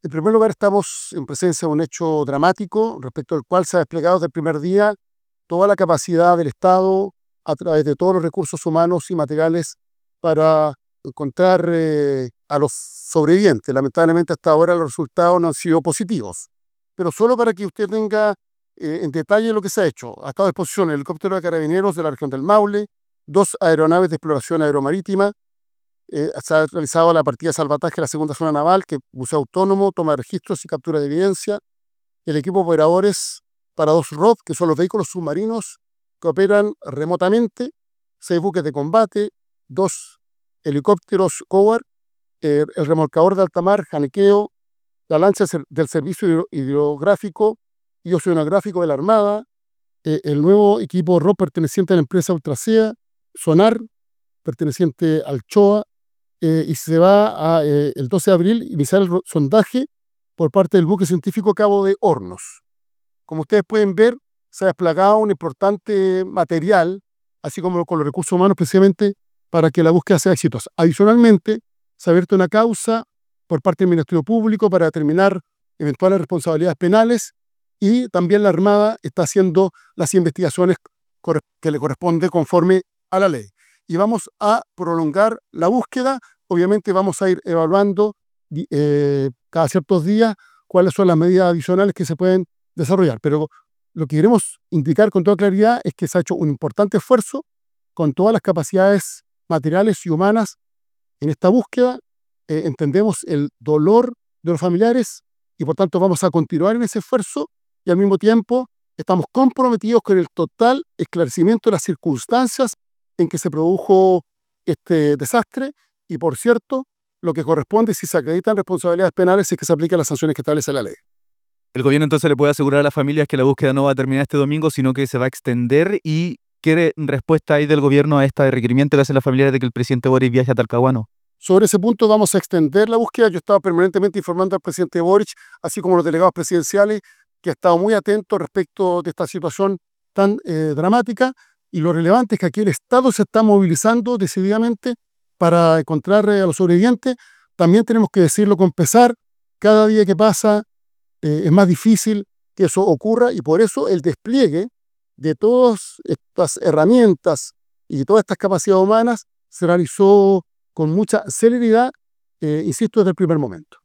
En primer lugar, estamos en presencia de un hecho dramático respecto al cual se ha desplegado desde el primer día toda la capacidad del Estado a través de todos los recursos humanos y materiales para encontrar a los sobrevivientes. Lamentablemente, hasta ahora los resultados no han sido positivos. Pero solo para que usted tenga en detalle lo que se ha hecho. Ha estado a disposición el helicóptero de carabineros de la región del Maule, 2 aeronaves de exploración aeromarítima. Se ha realizado la partida de salvataje de la segunda zona naval, que es buceo autónomo, toma de registros y captura de evidencia. El equipo de operadores para 2 ROV, que son los vehículos submarinos que operan remotamente, 6 buques de combate, 2 helicópteros COWAR, el remolcador de alta mar, Janiqueo, la lancha del Servicio Hidrográfico y Oceanográfico de la Armada, el nuevo equipo ROV perteneciente a la empresa Ultrasea, Sonar, perteneciente al CHOA, y se va el 12 de abril iniciar el sondaje por parte del buque científico Cabo de Hornos. Como ustedes pueden ver, se ha desplegado un importante material, así como con los recursos humanos, precisamente para que la búsqueda sea exitosa. Adicionalmente, se ha abierto una causa por parte del Ministerio Público para determinar eventuales responsabilidades penales, y también la Armada está haciendo las investigaciones que le corresponde conforme a la ley. Y vamos a prolongar la búsqueda. Obviamente vamos a ir evaluando cada ciertos días cuáles son las medidas adicionales que se pueden desarrollar. Pero lo que queremos indicar con toda claridad es que se ha hecho un importante esfuerzo con todas las capacidades materiales y humanas en esta búsqueda. Entendemos el dolor de los familiares y por tanto vamos a continuar en ese esfuerzo, y al mismo tiempo estamos comprometidos con el total esclarecimiento de las circunstancias en que se produjo este desastre, y por cierto, lo que corresponde, si se acreditan responsabilidades penales, es que se apliquen las sanciones que establece la ley. El gobierno entonces le puede asegurar a las familias que la búsqueda no va a terminar este domingo, sino que se va a extender. ¿Y qué respuesta hay del gobierno a este requerimiento que hacen las familias de que el presidente Boric viaje a Talcahuano? Sobre ese punto vamos a extender la búsqueda. Yo estaba permanentemente informando al presidente Boric, así como los delegados presidenciales, que ha estado muy atento respecto de esta situación tan dramática. Y lo relevante es que aquí el Estado se está movilizando decididamente para encontrar a los sobrevivientes. También tenemos que decirlo con pesar, cada día que pasa es más difícil que eso ocurra, y por eso el despliegue de todas estas herramientas y todas estas capacidades humanas se realizó con mucha celeridad, insisto, desde el primer momento.